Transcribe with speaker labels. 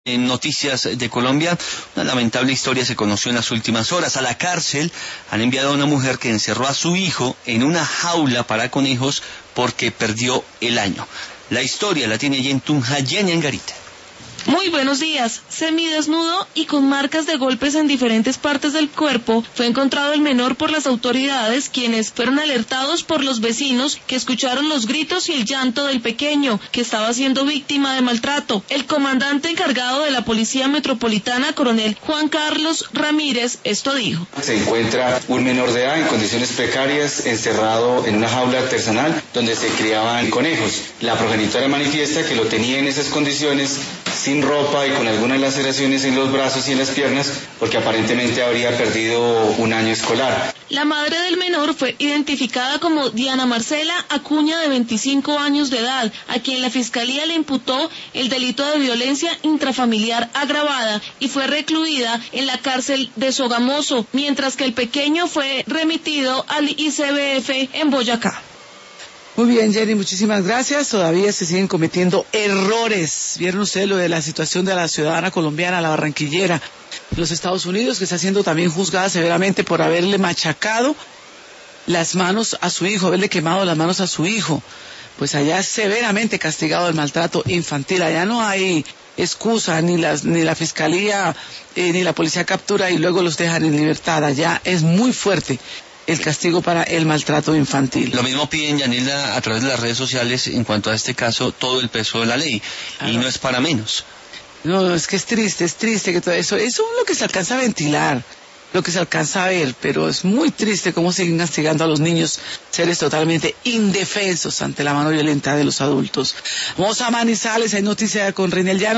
Speaker 1: En Noticias de Colombia, una lamentable historia se conoció en las últimas horas. A la cárcel han enviado a una mujer que encerró a su hijo en una jaula para conejos porque perdió el año. La historia la tiene allí en Tunja, Yenia Angarita.
Speaker 2: Muy buenos días. Semidesnudo y con marcas de golpes en diferentes partes del cuerpo, fue encontrado el menor por las autoridades, quienes fueron alertados por los vecinos que escucharon los gritos y el llanto del pequeño, que estaba siendo víctima de maltrato. El comandante encargado de la Policía Metropolitana, coronel Juan Carlos Ramírez, esto dijo.
Speaker 3: Se encuentra un menor de edad en condiciones precarias, encerrado en una jaula artesanal donde se criaban conejos. La progenitora manifiesta que lo tenía en esas condiciones, sin ropa y con algunas laceraciones en los brazos y en las piernas, porque aparentemente habría perdido un año escolar.
Speaker 2: La madre del menor fue identificada como Diana Marcela Acuña, de 25 años de edad, a quien la Fiscalía le imputó el delito de violencia intrafamiliar agravada y fue recluida en la cárcel de Sogamoso, mientras que el pequeño fue remitido al ICBF en Boyacá.
Speaker 4: Muy bien, Jenny, muchísimas gracias. Todavía se siguen cometiendo errores. ¿Vieron ustedes lo de la situación de la ciudadana colombiana, la barranquillera, de los Estados Unidos, que está siendo también juzgada severamente por haberle machacado las manos a su hijo, haberle quemado las manos a su hijo? Pues allá es severamente castigado el maltrato infantil. Allá no hay excusa, ni la fiscalía ni la policía captura y luego los dejan en libertad. Allá es muy fuerte el castigo para el maltrato infantil.
Speaker 1: Lo mismo piden, Yanila, a través de las redes sociales en cuanto a este caso, todo el peso de la ley. Y no es para menos.
Speaker 4: No, es que es triste que todo eso es lo que se alcanza a ventilar, lo que se alcanza a ver, pero es muy triste cómo siguen castigando a los niños, seres totalmente indefensos ante la mano violenta de los adultos. Vamos a Manizales, hay noticia con Reinel Llano.